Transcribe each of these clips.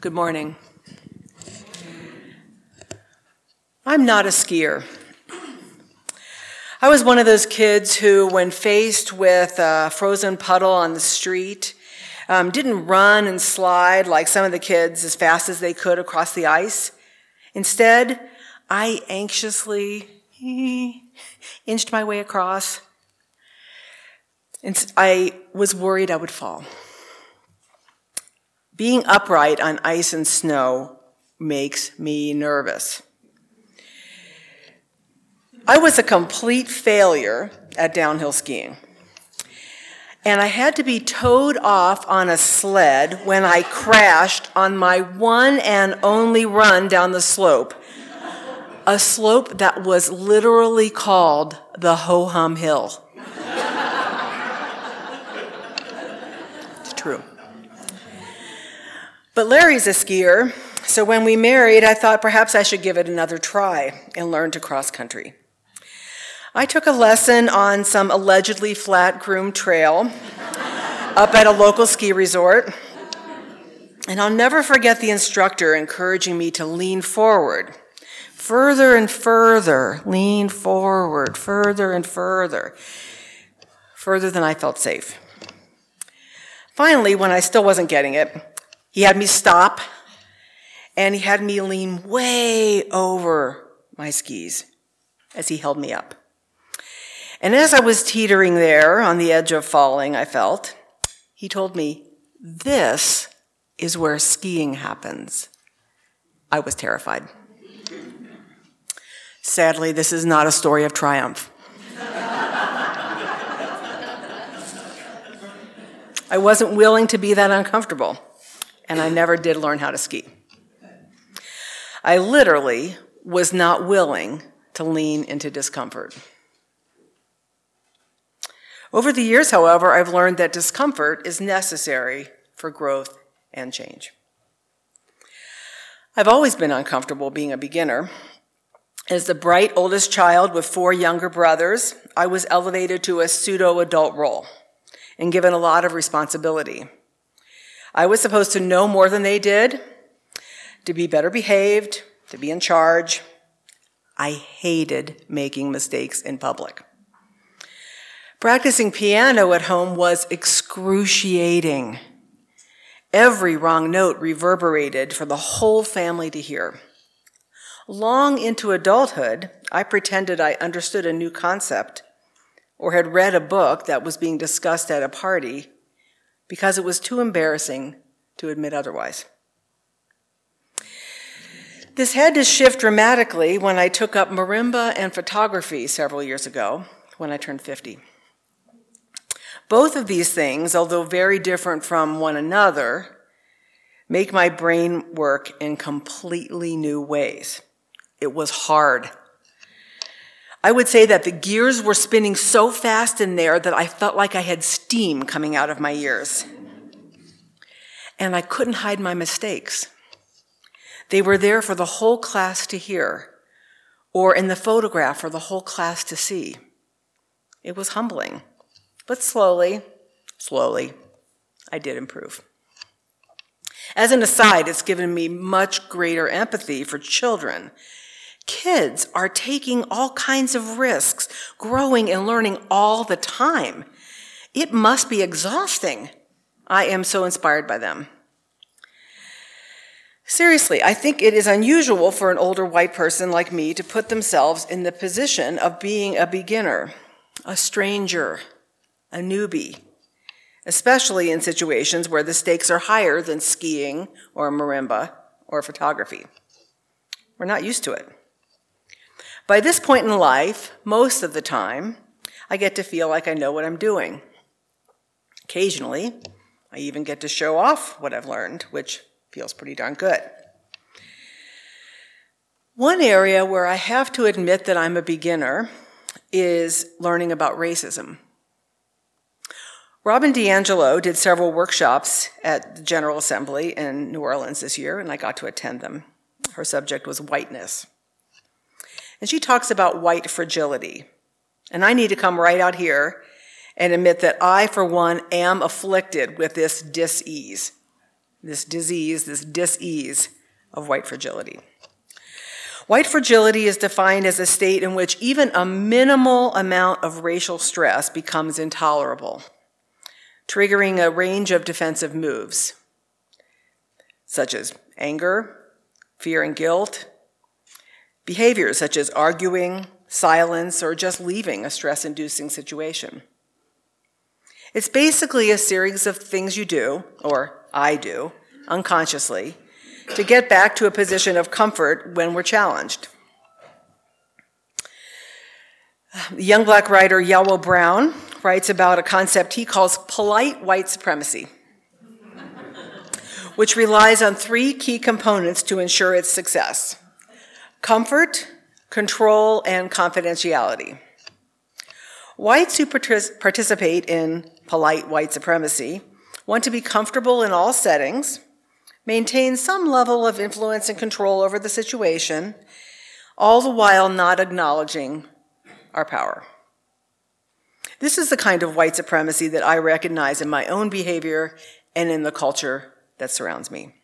Good morning. I'm not a skier. I was one of those kids who, when faced with a frozen puddle on the street, didn't run and slide like some of the kids as fast as they could across the ice. Instead, I anxiously inched my way across, and I was worried I would fall. Being upright on ice and snow makes me nervous. I was a complete failure at downhill skiing, and I had to be towed off on a sled when I crashed on my one and only run down the slope, a slope that was literally called the Ho-Hum Hill. It's true. But Larry's a skier, so when we married, I thought perhaps I should give it another try and learn to cross country. I took a lesson on some allegedly flat-groomed trail up at a local ski resort, and I'll never forget the instructor encouraging me to lean forward, further and further, lean forward, further and further than I felt safe. Finally, when I still wasn't getting it, he had me stop, and he had me lean way over my skis as he held me up. And as I was teetering there on the edge of falling, I felt, he told me, "This is where skiing happens." I was terrified. Sadly, this is not a story of triumph. I wasn't willing to be that uncomfortable, and I never did learn how to ski. I literally was not willing to lean into discomfort. Over the years, however, I've learned that discomfort is necessary for growth and change. I've always been uncomfortable being a beginner. As the bright oldest child with 4 younger brothers, I was elevated to a pseudo-adult role and given a lot of responsibility. I was supposed to know more than they did, to be better behaved, to be in charge. I hated making mistakes in public. Practicing piano at home was excruciating. Every wrong note reverberated for the whole family to hear. Long into adulthood, I pretended I understood a new concept or had read a book that was being discussed at a party because it was too embarrassing to admit otherwise. This had to shift dramatically when I took up marimba and photography several years ago when I turned 50. Both of these things, although very different from one another, make my brain work in completely new ways. It was hard. I would say that the gears were spinning so fast in there that I felt like I had steam coming out of my ears. And I couldn't hide my mistakes. They were there for the whole class to hear, or in the photograph for the whole class to see. It was humbling. But slowly, I did improve. As an aside, it's given me much greater empathy for children. Kids are taking all kinds of risks, growing and learning all the time. It must be exhausting. I am so inspired by them. Seriously, I think it is unusual for an older white person like me to put themselves in the position of being a beginner, a stranger, a newbie, especially in situations where the stakes are higher than skiing or marimba or photography. We're not used to it. By this point in life, most of the time, I get to feel like I know what I'm doing. Occasionally, I even get to show off what I've learned, which feels pretty darn good. One area where I have to admit that I'm a beginner is learning about racism. Robin DiAngelo did several workshops at the General Assembly in New Orleans this year, and I got to attend them. Her subject was whiteness. And she talks about white fragility. And I need to come right out here and admit that I, for one, am afflicted with this dis-ease. this disease, this dis-ease of white fragility. White fragility is defined as a state in which even a minimal amount of racial stress becomes intolerable, triggering a range of defensive moves, such as anger, fear and guilt, behaviors such as arguing, silence, or just leaving a stress-inducing situation. It's basically a series of things you do, or I do, unconsciously, to get back to a position of comfort when we're challenged. The young black writer Yellow Brown writes about a concept he calls polite white supremacy, which relies on three key components to ensure its success: comfort, control, and confidentiality. Whites who participate in polite white supremacy want to be comfortable in all settings, maintain some level of influence and control over the situation, all the while not acknowledging our power. This is the kind of white supremacy that I recognize in my own behavior and in the culture that surrounds me.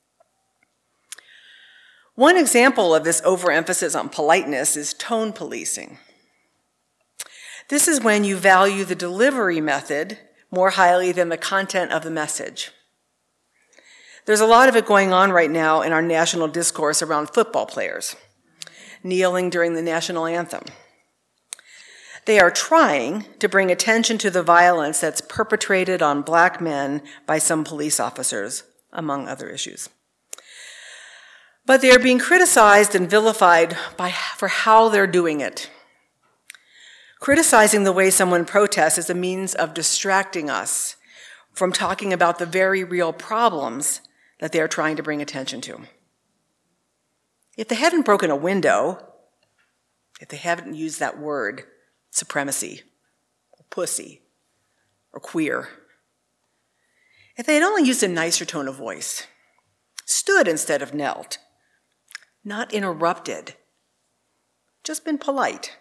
One example of this overemphasis on politeness is tone policing. This is when you value the delivery method more highly than the content of the message. There's a lot of it going on right now in our national discourse around football players, kneeling during the national anthem. They are trying to bring attention to the violence that's perpetrated on black men by some police officers, among other issues. But they're being criticized and vilified for how they're doing it. Criticizing the way someone protests is a means of distracting us from talking about the very real problems that they're trying to bring attention to. If they haven't broken a window, if they haven't used that word, supremacy, or pussy, or queer, if they had only used a nicer tone of voice, stood instead of knelt, not interrupted, just been polite.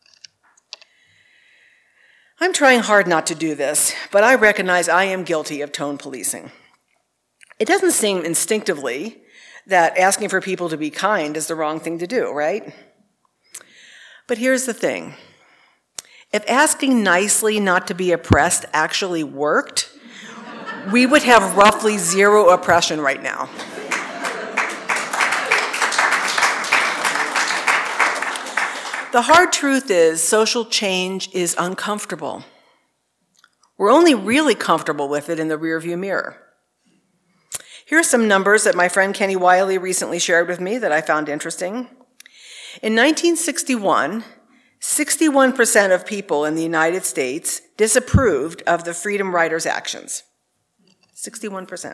I'm trying hard not to do this, but I recognize I am guilty of tone policing. It doesn't seem instinctively that asking for people to be kind is the wrong thing to do, right? But here's the thing. If asking nicely not to be oppressed actually worked, we would have roughly zero oppression right now. The hard truth is social change is uncomfortable. We're only really comfortable with it in the rearview mirror. Here are some numbers that my friend Kenny Wiley recently shared with me that I found interesting. In 1961, 61% of people in the United States disapproved of the Freedom Riders' actions. 61%.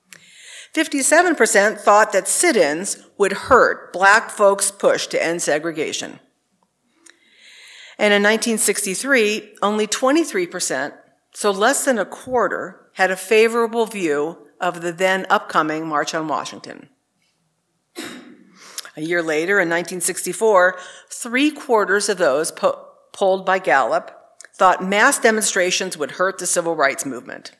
57% thought that sit-ins would hurt black folks' push to end segregation. And in 1963, only 23%, so less than a quarter, had a favorable view of the then upcoming March on Washington. A year later, in 1964, 3/4 of those polled by Gallup thought mass demonstrations would hurt the civil rights movement.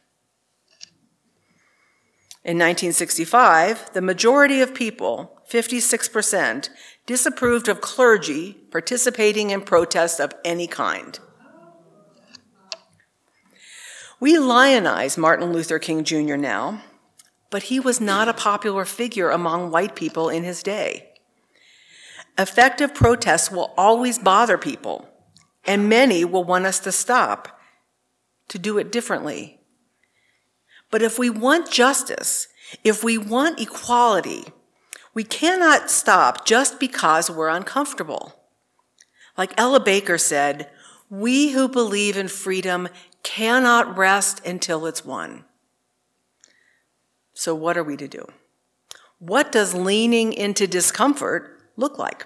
In 1965, the majority of people, 56%, disapproved of clergy participating in protests of any kind. We lionize Martin Luther King Jr. now, but he was not a popular figure among white people in his day. Effective protests will always bother people, and many will want us to stop, to do it differently. But if we want justice, if we want equality, we cannot stop just because we're uncomfortable. Like Ella Baker said, we who believe in freedom cannot rest until it's won. So what are we to do? What does leaning into discomfort look like?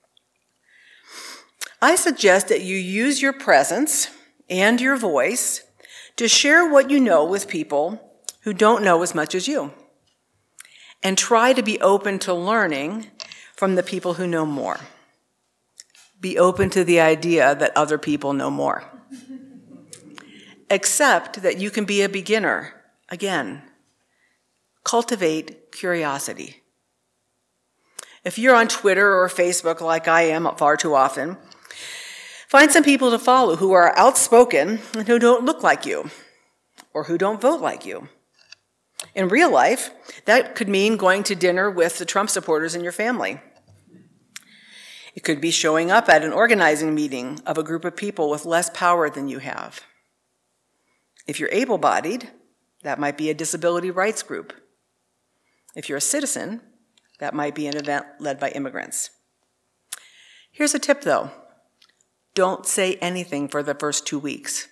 I suggest that you use your presence and your voice to share what you know with people who don't know as much as you, and try to be open to learning from the people who know more. Be open to the idea that other people know more. Accept that you can be a beginner again. Cultivate curiosity. If you're on Twitter or Facebook like I am far too often, find some people to follow who are outspoken and who don't look like you or who don't vote like you. In real life, that could mean going to dinner with the Trump supporters in your family. It could be showing up at an organizing meeting of a group of people with less power than you have. If you're able-bodied, that might be a disability rights group. If you're a citizen, that might be an event led by immigrants. Here's a tip, though. Don't say anything for the first 2 weeks.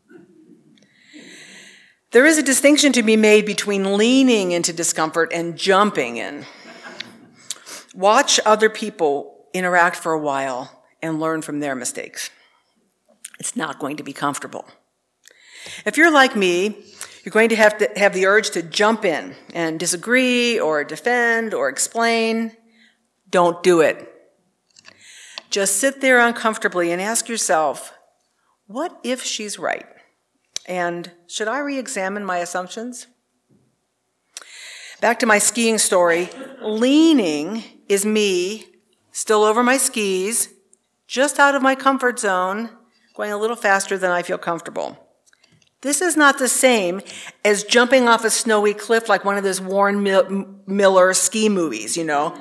There is a distinction to be made between leaning into discomfort and jumping in. Watch other people interact for a while and learn from their mistakes. It's not going to be comfortable. If you're like me, you're going to have the urge to jump in and disagree or defend or explain. Don't do it. Just sit there uncomfortably and ask yourself, what if she's right? And should I re-examine my assumptions? Back to my skiing story. Leaning is me still over my skis, just out of my comfort zone, going a little faster than I feel comfortable. This is not the same as jumping off a snowy cliff like one of those Warren Miller ski movies, you know.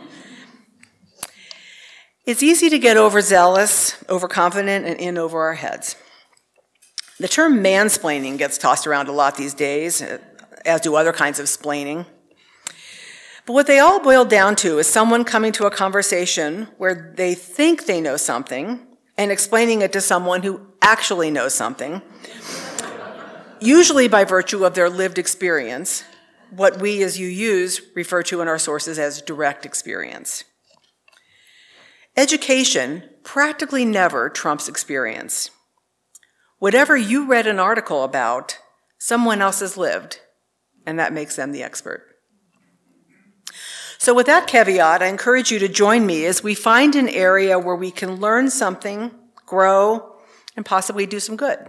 It's easy to get overzealous, overconfident, and in over our heads. The term mansplaining gets tossed around a lot these days, as do other kinds of splaining. But what they all boil down to is someone coming to a conversation where they think they know something and explaining it to someone who actually knows something, usually by virtue of their lived experience, what we as you use refer to in our sources as direct experience. Education practically never trumps experience. Whatever you read an article about, someone else has lived, and that makes them the expert. So with that caveat, I encourage you to join me as we find an area where we can learn something, grow, and possibly do some good.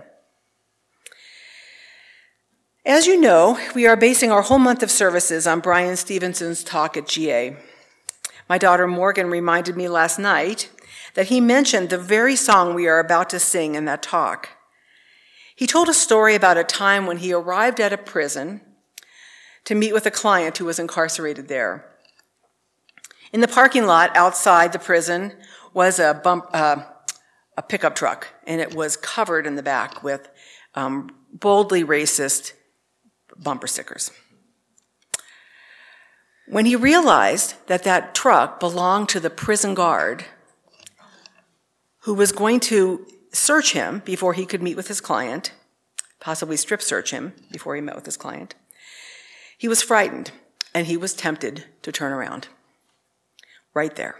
As you know, we are basing our whole month of services on Brian Stevenson's talk at GA. My daughter Morgan reminded me last night that he mentioned the very song we are about to sing in that talk. He told a story about a time when he arrived at a prison to meet with a client who was incarcerated there. In the parking lot outside the prison was a pickup truck, and it was covered in the back with boldly racist bumper stickers. When he realized that that truck belonged to the prison guard who was going to search him before he could meet with his client, possibly strip search him before he met with his client, he was frightened and he was tempted to turn around. Right there.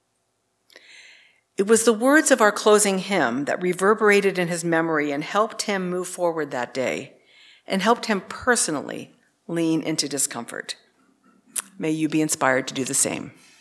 It was the words of our closing hymn that reverberated in his memory and helped him move forward that day and helped him personally lean into discomfort. May you be inspired to do the same.